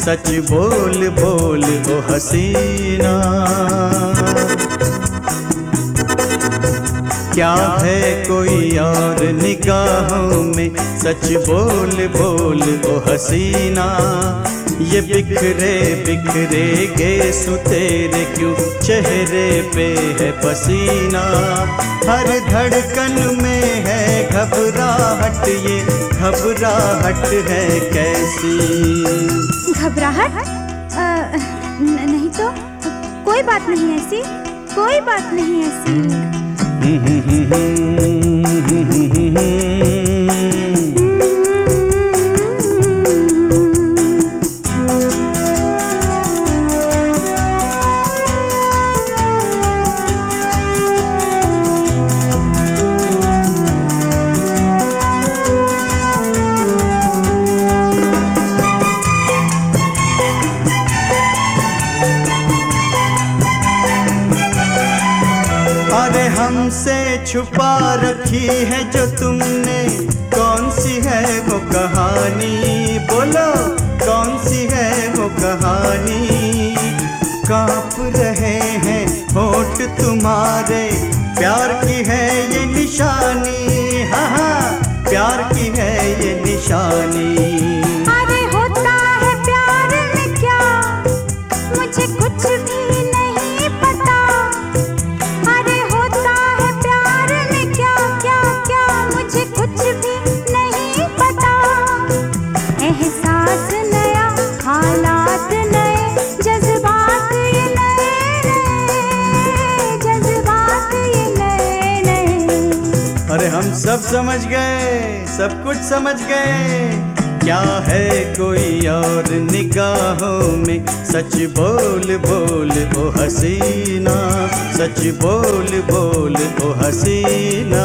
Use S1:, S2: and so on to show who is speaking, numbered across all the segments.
S1: सच बोल बोल ओ हसीना। क्या है कोई और निगाहों में, सच बोल बोल ओ हसीना। ये बिखरे बिखरे गेसु तेरे क्यों चेहरे पे है पसीना। हर धड़कन में है घबराहट, ये घबराहट है कैसी।
S2: घबराहट? नहीं तो कोई बात नहीं ऐसी, कोई बात नहीं ऐसी।
S1: अरे हमसे छुपा रखी है जो तुमने, कौन सी है वो कहानी। बोलो कौन सी है वो कहानी। कांप रहे हैं होठ तुम्हारे, प्यार की है ये निशानी। हाँ हाँ प्यार की है ये निशानी।
S2: अरे होता है प्यार में क्या, मुझे कुछ भी नहीं पता। अरे होता है प्यार में क्या क्या क्या, मुझे कुछ भी नहीं पता। एहसास नया, हालात नए, जज्बात ये नए नए, जज्बात ये नए नए।
S1: अरे हम सब समझ गए, सब कुछ समझ गए। क्या है कोई और निगाहों में, सच बोल बोल ओ हसीना। सच बोल बोल ओ हसीना।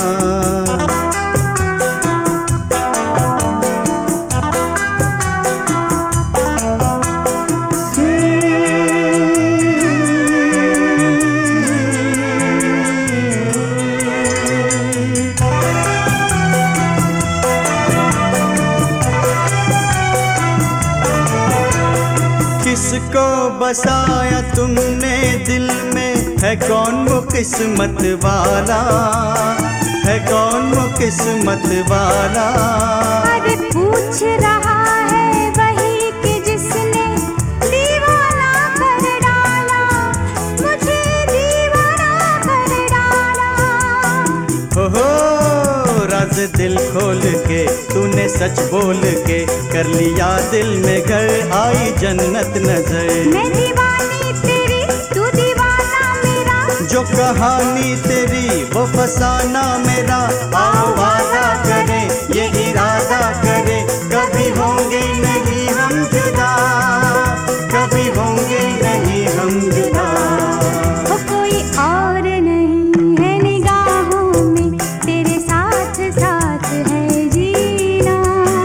S1: किसको बसाया तुमने दिल में, है कौन वो किस्मत वाला। है कौन वो किस्मत वाला।
S2: अरे पूछ रहा है वही कि जिसने दीवाना कर डाला, मुझे दीवाना कर डाला।
S1: हो राज दिल खोल के तूने सच बोल के कर लिया दिल में घर, आई जन्नत नजर।
S2: मैं दीवानी तेरी, तू दीवाना मेरा,
S1: जो कहानी तेरी वो फसाना मेरा। आओ वादा करें ये इरादा करें, कभी होंगे नहीं हम जुदा, कभी होंगे नहीं हम जुदा।
S2: वो कोई और नहीं है निगाहों में, तेरे साथ साथ है जीना।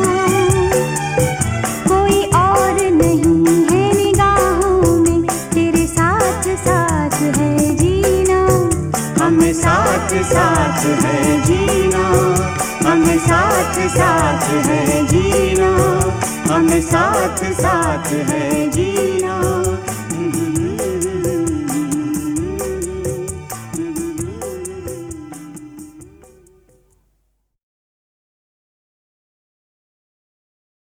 S2: कोई और नहीं है निगाहों में, तेरे साथ साथ है जीना।
S1: हमें साथ साथ है जीना। हमें साथ साथ है जीना। हमें साथ साथ है जीना।